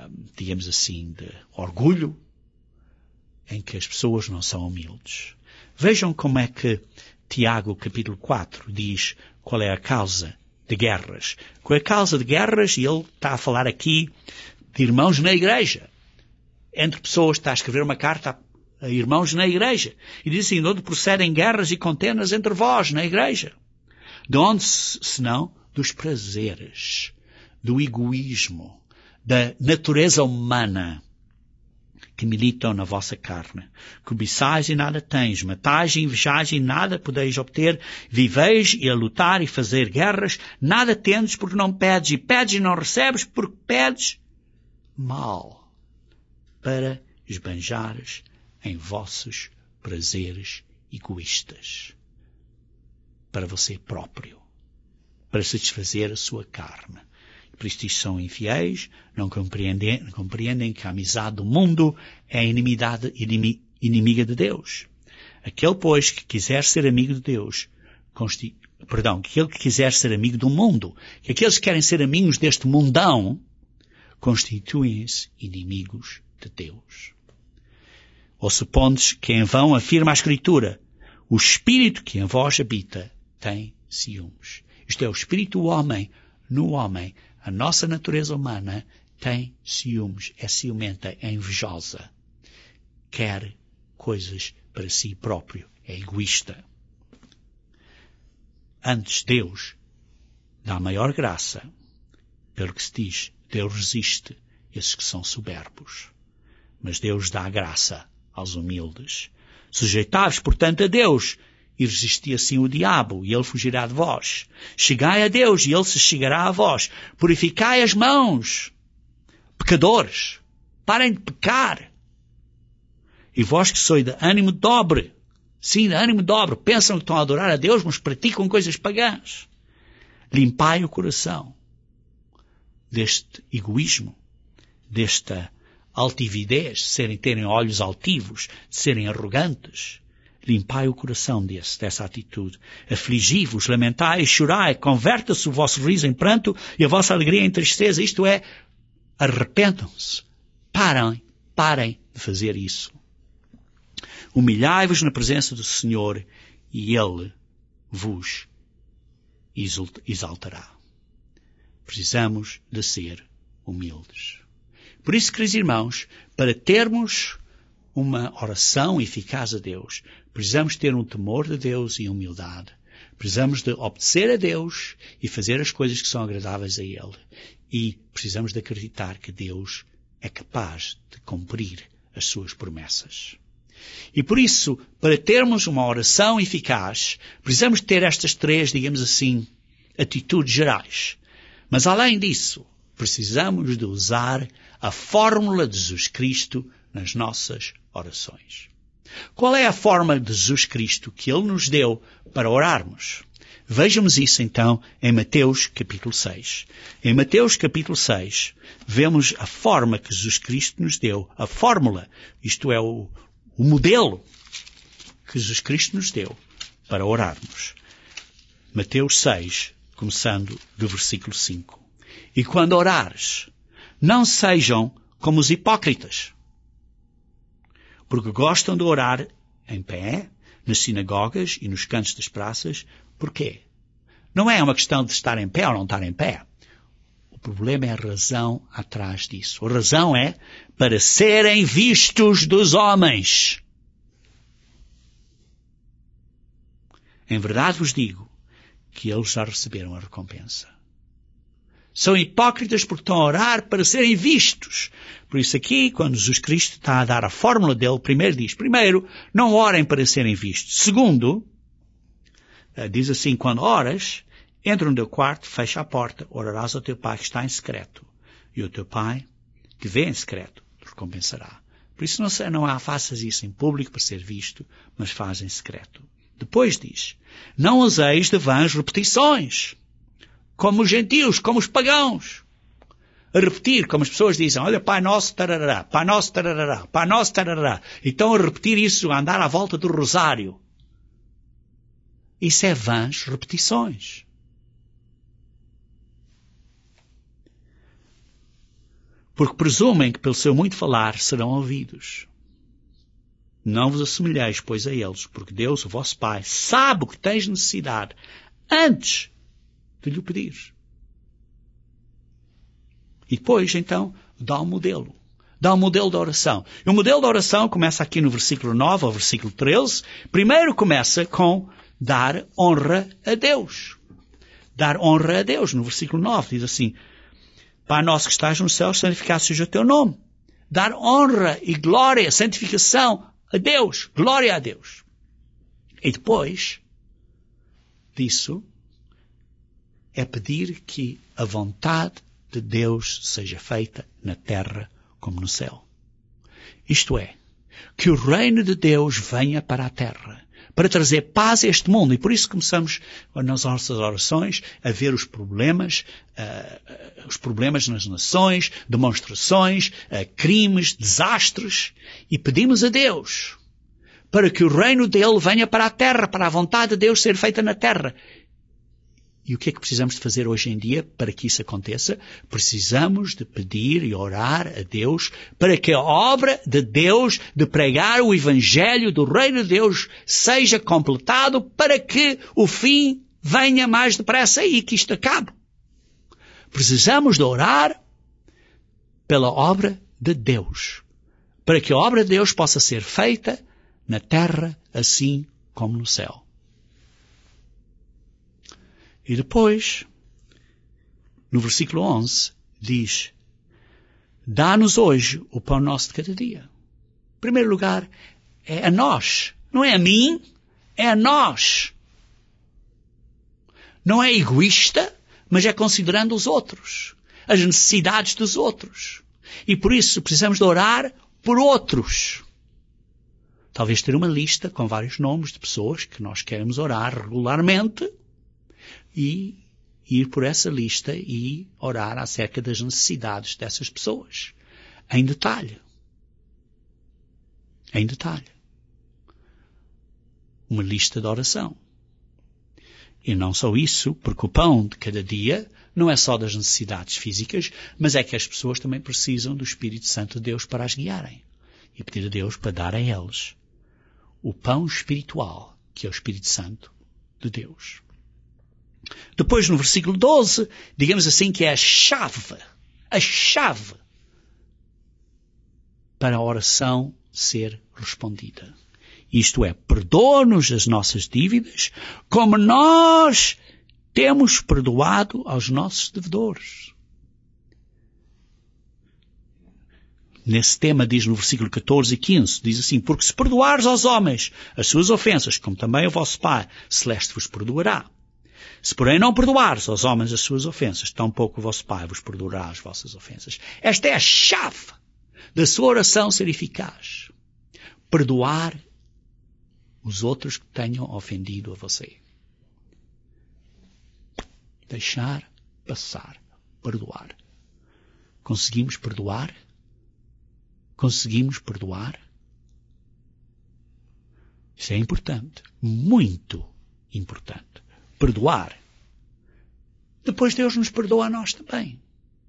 digamos assim, de orgulho, em que as pessoas não são humildes. Vejam como é que Tiago, capítulo quatro, diz qual é a causa de guerras. Com a causa de guerras, e ele está a falar aqui de irmãos na igreja. Entre pessoas, está a escrever uma carta a irmãos na igreja. E diz assim, de onde procedem guerras e contendas entre vós na igreja? De onde, senão, dos prazeres, do egoísmo, da natureza humana que militam na vossa carne. Cobiçais e nada tens, matais e invejais e nada podeis obter, viveis e a lutar e fazer guerras, nada tendes porque não pedes, e pedes e não recebes porque pedes mal, para esbanjares em vossos prazeres egoístas, para você próprio, para satisfazer a sua carne. Por isto são infiéis, não compreendem, não compreendem que a amizade do mundo é a inimidade, inimi, inimiga de Deus. Aquele, pois, que quiser ser amigo de Deus, consti, perdão, aquele que quiser ser amigo do mundo, que aqueles que querem ser amigos deste mundão, constituem-se inimigos de Deus. Ou supondes que em vão afirma a Escritura, o Espírito que em vós habita tem ciúmes. Isto é, o Espírito do homem, no homem, a nossa natureza humana tem ciúmes, é ciumenta, é invejosa. Quer coisas para si próprio, é egoísta. Antes, Deus dá maior graça, pelo que se diz, Deus resiste esses que são soberbos. Mas Deus dá graça aos humildes. Sujeitai-vos, portanto, a Deus, e resisti assim o diabo, e ele fugirá de vós. Chegai a Deus, e ele se chegará a vós. Purificai as mãos, pecadores. Parem de pecar. E vós que sois de ânimo dobre, sim, de ânimo dobre, pensam que estão a adorar a Deus, mas praticam coisas pagãs. Limpai o coração deste egoísmo, desta altividez, de serem, terem olhos altivos, de serem arrogantes. Limpai o coração desse, dessa atitude. Afligi-vos, lamentai e chorai, converta-se o vosso riso em pranto e a vossa alegria em tristeza. Isto é, arrependam-se. Parem, parem de fazer isso. Humilhai-vos na presença do Senhor e Ele vos exaltará. Precisamos de ser humildes. Por isso, queridos irmãos, para termos uma oração eficaz a Deus, precisamos ter um temor de Deus e humildade. Precisamos de obedecer a Deus e fazer as coisas que são agradáveis a Ele. E precisamos de acreditar que Deus é capaz de cumprir as suas promessas. E por isso, para termos uma oração eficaz, precisamos ter estas três, digamos assim, atitudes gerais. Mas além disso, precisamos de usar a fórmula de Jesus Cristo nas nossas orações. Qual é a fórmula de Jesus Cristo que Ele nos deu para orarmos? Vejamos isso então em Mateus capítulo seis. Em Mateus capítulo seis, vemos a forma que Jesus Cristo nos deu, a fórmula, isto é, o, o modelo que Jesus Cristo nos deu para orarmos. Mateus seis, começando do versículo cinco. E quando orares, não sejam como os hipócritas, porque gostam de orar em pé, nas sinagogas e nos cantos das praças. Porquê? Não é uma questão de estar em pé ou não estar em pé. O problema é a razão atrás disso. A razão é para serem vistos dos homens. Em verdade vos digo que eles já receberam a recompensa. São hipócritas porque estão a orar para serem vistos. Por isso aqui, quando Jesus Cristo está a dar a fórmula dele, primeiro diz, primeiro, não orem para serem vistos. Segundo, diz assim, quando oras, entra no teu quarto, fecha a porta, orarás ao teu Pai que está em secreto. E o teu Pai, que vê em secreto, te recompensará. Por isso não, não há, faças isso em público para ser visto, mas faz em secreto. Depois diz, não useis de vãs repetições, como os gentios, como os pagãos. A repetir, como as pessoas dizem, olha, Pai Nosso, tarará, Pai Nosso, tarará, Pai Nosso, tarará. E estão a repetir isso, a andar à volta do rosário. Isso é vãs repetições. Porque presumem que pelo seu muito falar serão ouvidos. Não vos assemelheis, pois, a eles, porque Deus, o vosso Pai, sabe o que tens necessidade antes de lhe pedires. E depois, então, dá um modelo. Dá um modelo de oração. E o modelo de oração começa aqui no versículo nove ao versículo treze. Primeiro começa com dar honra a Deus. Dar honra a Deus. No versículo nove diz assim: Pai nosso que estás no céu, santificado seja o teu nome. Dar honra e glória, santificação a Deus. Glória a Deus. E depois disso é pedir que a vontade de Deus seja feita na terra como no céu. Isto é, que o reino de Deus venha para a terra, para trazer paz a este mundo. E por isso começamos nas nossas orações a ver os problemas, uh, uh, os problemas nas nações, demonstrações, uh, crimes, desastres, e pedimos a Deus para que o reino dele venha para a terra, para a vontade de Deus ser feita na terra. E o que é que precisamos de fazer hoje em dia para que isso aconteça? Precisamos de pedir e orar a Deus para que a obra de Deus de pregar o Evangelho do Reino de Deus seja completado, para que o fim venha mais depressa e que isto acabe. Precisamos de orar pela obra de Deus, para que a obra de Deus possa ser feita na terra assim como no céu. E depois, no versículo onze, diz: dá-nos hoje o pão nosso de cada dia. Em primeiro lugar, é a nós. Não é a mim, é a nós. Não é egoísta, mas é considerando os outros, as necessidades dos outros. E por isso precisamos de orar por outros. Talvez ter uma lista com vários nomes de pessoas que nós queremos orar regularmente, e ir por essa lista e orar acerca das necessidades dessas pessoas. Em detalhe. Em detalhe. Uma lista de oração. E não só isso, porque o pão de cada dia não é só das necessidades físicas, mas é que as pessoas também precisam do Espírito Santo de Deus para as guiarem. E pedir a Deus para dar a eles o pão espiritual, que é o Espírito Santo de Deus. Depois, no versículo doze, digamos assim que é a chave, a chave para a oração ser respondida. Isto é, perdoa-nos as nossas dívidas, como nós temos perdoado aos nossos devedores. Nesse tema diz no versículo catorze e quinze, diz assim: porque se perdoares aos homens as suas ofensas, como também o vosso Pai celeste vos perdoará. Se, porém, não perdoares aos homens as suas ofensas, tampouco o vosso Pai vos perdoará as vossas ofensas. Esta é a chave da sua oração ser eficaz. Perdoar os outros que tenham ofendido a você. Deixar passar. Perdoar. Conseguimos perdoar? Conseguimos perdoar? Isso é importante. Muito importante. Perdoar. Depois Deus nos perdoa a nós também.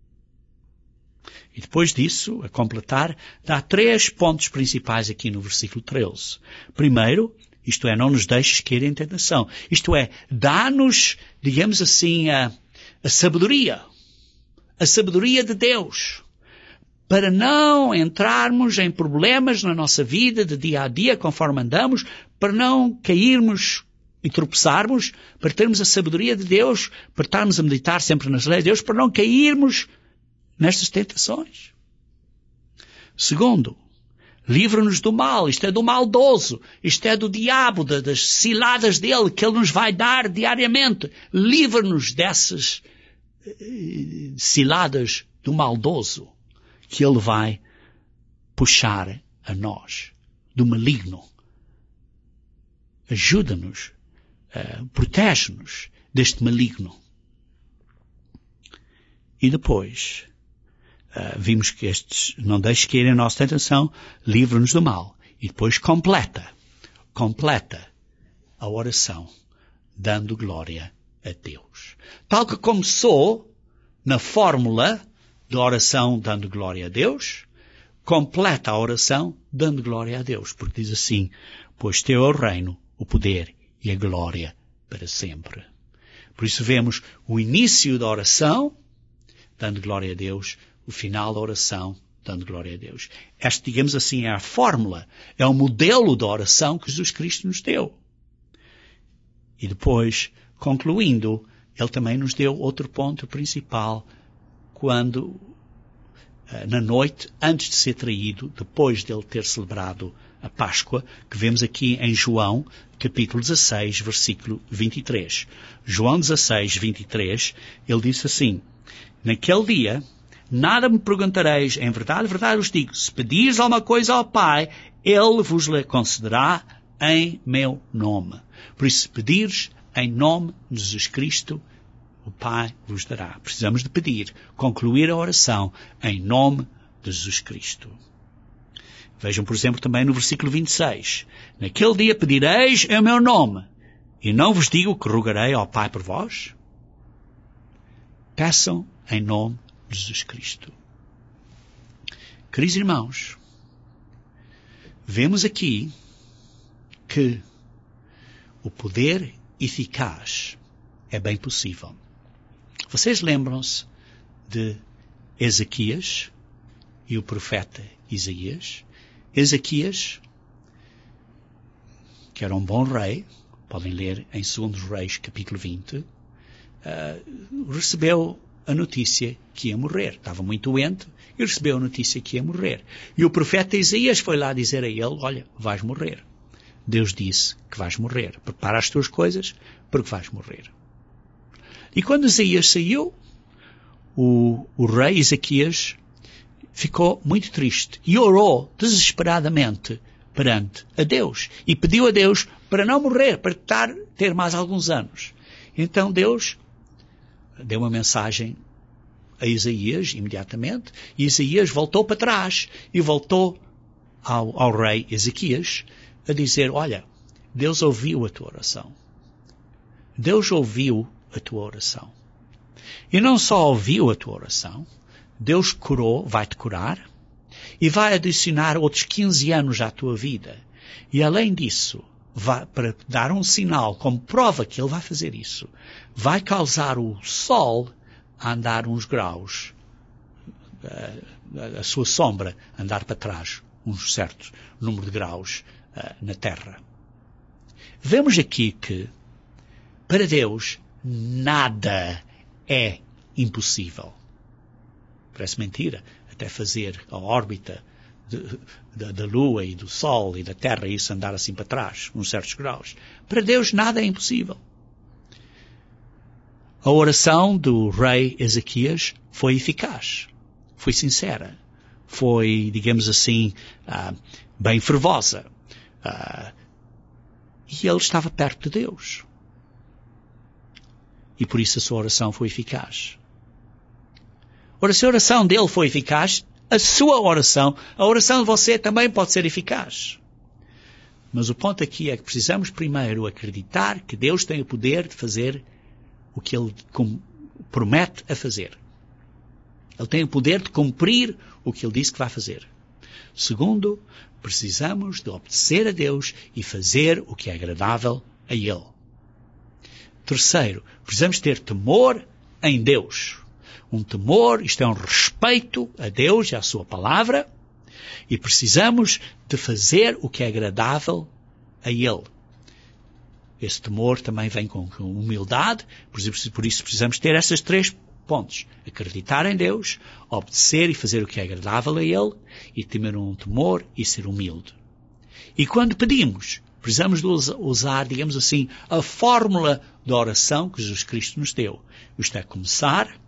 E depois disso, a completar, dá três pontos principais aqui no versículo treze. Primeiro, isto é, não nos deixes cair em tentação. Isto é, dá-nos, digamos assim, a, a sabedoria. A sabedoria de Deus. Para não entrarmos em problemas na nossa vida de dia a dia, conforme andamos, para não cairmos e tropeçarmos, para termos a sabedoria de Deus, para estarmos a meditar sempre nas leis de Deus, para não cairmos nestas tentações. Segundo, livra-nos do mal. Isto é do maldoso. Isto é do diabo, das ciladas dele, que ele nos vai dar diariamente. Livra-nos dessas uh, ciladas do maldoso, que ele vai puxar a nós, do maligno. Ajuda-nos. Uh, protege-nos deste maligno. E depois, uh, vimos que estes não deixes cair em nossa tentação, livra-nos do mal. E depois completa, completa a oração, dando glória a Deus. Tal que começou na fórmula da oração dando glória a Deus, completa a oração dando glória a Deus, porque diz assim, pois teu é o reino, o poder e a glória para sempre. Por isso vemos o início da oração, dando glória a Deus, o final da oração, dando glória a Deus. Esta, digamos assim, é a fórmula, é o modelo da oração que Jesus Cristo nos deu. E depois, concluindo, Ele também nos deu outro ponto principal, quando, na noite, antes de ser traído, depois de Ele ter celebrado a Páscoa, que vemos aqui em João, capítulo dezasseis, versículo vinte e três. João dezasseis, vinte e três, ele disse assim, naquele dia, nada me perguntareis, em verdade, em verdade vos digo, se pedires alguma coisa ao Pai, Ele vos-la concederá em meu nome. Por isso, se pedires em nome de Jesus Cristo, o Pai vos dará. Precisamos de pedir, concluir a oração em nome de Jesus Cristo. Vejam, por exemplo, também no versículo vinte e seis. Naquele dia pedireis em meu nome, e não vos digo que rogarei ao Pai por vós. Peçam em nome de Jesus Cristo. Queridos irmãos, vemos aqui que o poder eficaz é bem possível. Vocês lembram-se de Ezequias e o profeta Isaías? Ezequias, que era um bom rei, podem ler em Segundo Reis, capítulo vinte, uh, recebeu a notícia que ia morrer. Estava muito doente e recebeu a notícia que ia morrer. E o profeta Isaías foi lá dizer a ele, olha, vais morrer. Deus disse que vais morrer. Prepara as tuas coisas porque vais morrer. E quando Isaías saiu, o, o rei Ezequias ficou muito triste e orou desesperadamente perante a Deus. E pediu a Deus para não morrer, para estar, ter mais alguns anos. Então Deus deu uma mensagem a Isaías imediatamente, e Isaías voltou para trás e voltou ao, ao rei Ezequias a dizer, olha, Deus ouviu a tua oração. Deus ouviu a tua oração. E não só ouviu a tua oração, Deus curou, vai-te curar, e vai adicionar outros quinze anos à tua vida. E além disso, vai, para dar um sinal como prova que Ele vai fazer isso, vai causar o sol a andar uns graus, a, a sua sombra a andar para trás, um certo número de graus uh, na terra. Vemos aqui que, para Deus, nada é impossível. Parece mentira, até fazer a órbita de, de, da Lua e do Sol e da Terra, e isso andar assim para trás, uns certos graus. Para Deus nada é impossível. A oração do rei Ezequias foi eficaz, foi sincera, foi, digamos assim, uh, bem fervosa. Uh, e ele estava perto de Deus. E por isso a sua oração foi eficaz. Ora, se a oração dele foi eficaz, a sua oração, a oração de você também pode ser eficaz. Mas o ponto aqui é que precisamos primeiro acreditar que Deus tem o poder de fazer o que Ele promete a fazer. Ele tem o poder de cumprir o que Ele disse que vai fazer. Segundo, precisamos de obedecer a Deus e fazer o que é agradável a Ele. Terceiro, precisamos ter temor em Deus. Um temor, isto é um respeito a Deus e à sua palavra, e precisamos de fazer o que é agradável a Ele. Esse temor também vem com humildade, por isso precisamos ter esses três pontos. Acreditar em Deus, obedecer e fazer o que é agradável a Ele, e ter um temor e ser humilde. E quando pedimos, precisamos de usar, digamos assim, a fórmula da oração que Jesus Cristo nos deu. Isto é, começar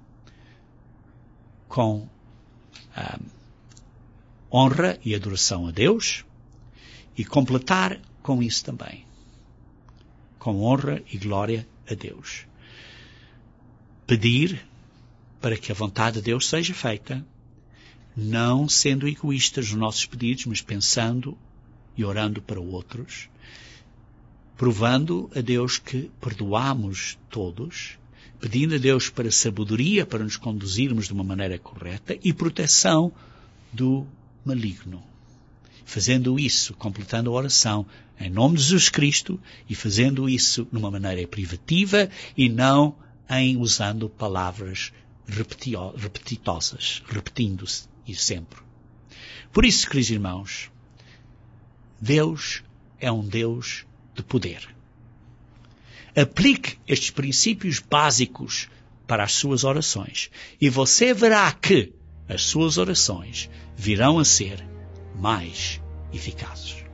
com ah, honra e adoração a Deus, e completar com isso também, com honra e glória a Deus. Pedir para que a vontade de Deus seja feita, não sendo egoístas nos nossos pedidos, mas pensando e orando para outros, provando a Deus que perdoamos todos, pedindo a Deus para sabedoria, para nos conduzirmos de uma maneira correta, e proteção do maligno. Fazendo isso, completando a oração em nome de Jesus Cristo e fazendo isso de uma maneira privativa e não em usando palavras repetio- repetitosas, repetindo-se e sempre. Por isso, queridos irmãos, Deus é um Deus de poder. Aplique estes princípios básicos para as suas orações e você verá que as suas orações virão a ser mais eficazes.